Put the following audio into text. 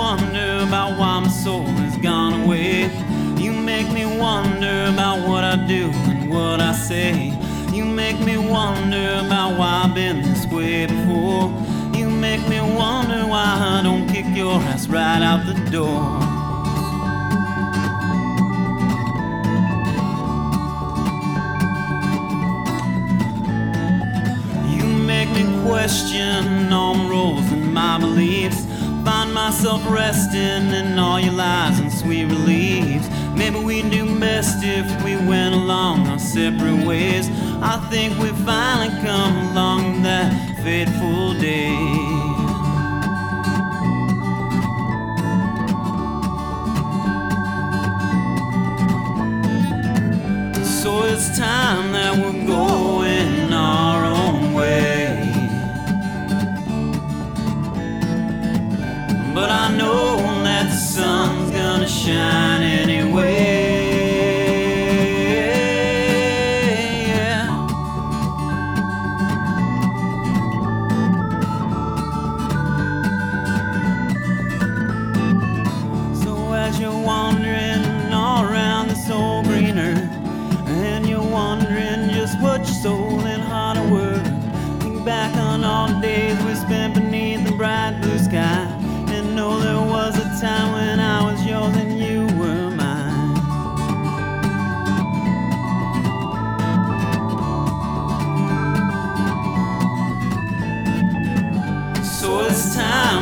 wonder about why my soul has gone away. You make me wonder about what I do and what I say. You make me wonder about why I've been this way before. You make me wonder why I don't kick your ass right out the door. Question all my roles and my beliefs. Find myself resting in all your lies and sweet reliefs. Maybe we'd do best if we went along our separate ways. I think we finally come along that fateful day. So it's time that we're going our own way. But I know that the sun's gonna shine anyway. Yeah. So as you're wandering all around this old green earth, and you're wondering just what your soul and heart are worth, think back on all the days we spent beneath the bright blue sky. Know there was a time when I was yours and you were mine. So it's time